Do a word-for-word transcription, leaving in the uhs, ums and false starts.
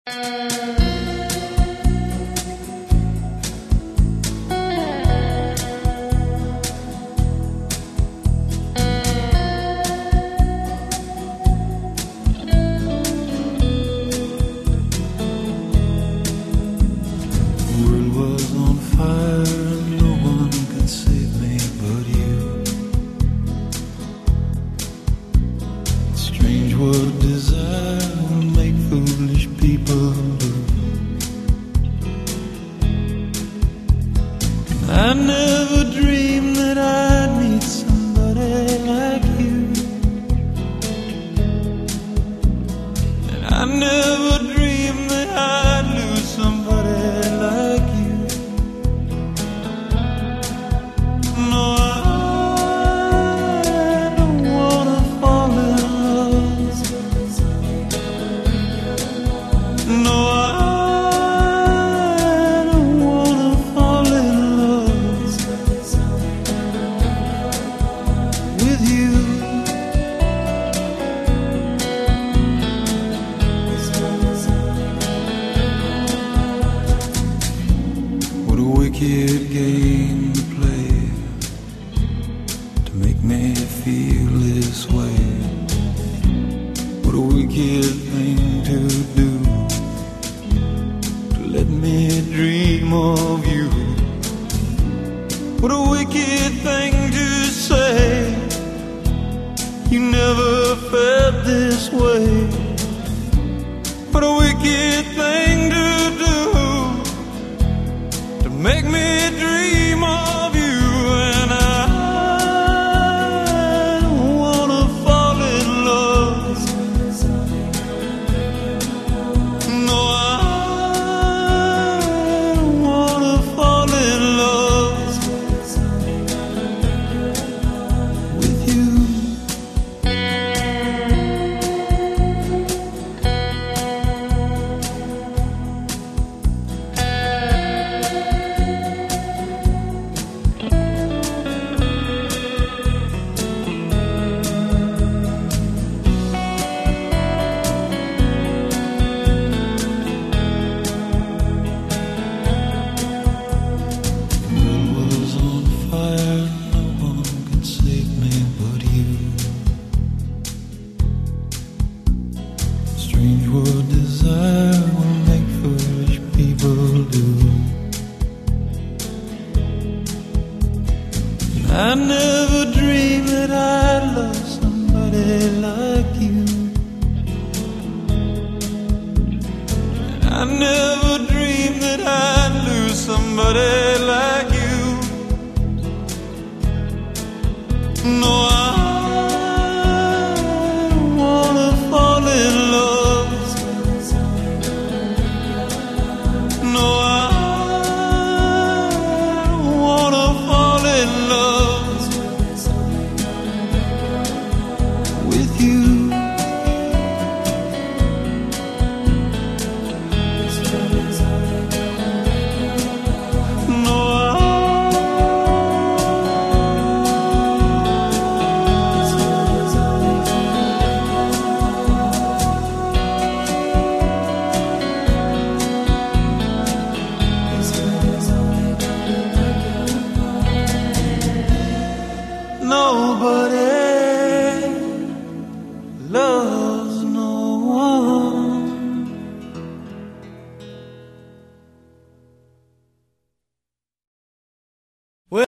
What desire will make foolish people do. I never dreamed that I'd meet somebody like you, and I never dreamed that I'd lose somebody like you. No, I don't wanna fall in love. No, I don't wanna fall in love with you. What a wicked game to play to make me feel this way. What a wicked thing to do, let me dream of you. What a wicked thing to say, you never felt this way. What a wicked thing to do, to make me dream of you. And I don't wanna fall in love. No, I what desire will make foolish people do. I never dreamed that I'd love somebody like you, and I never dreamed that I'd lose somebody